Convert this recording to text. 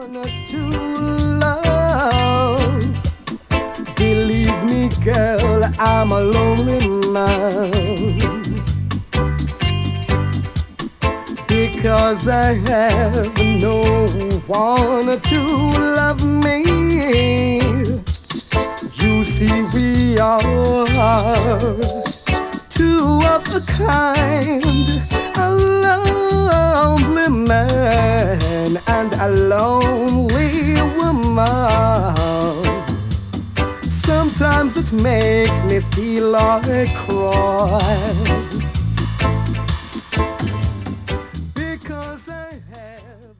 To love, believe me, girl, I'm a lonely man because I have no one to love me. You see, we are two of a kind, a lonely man and a lonely woman. Sometimes it makes me feel like crying.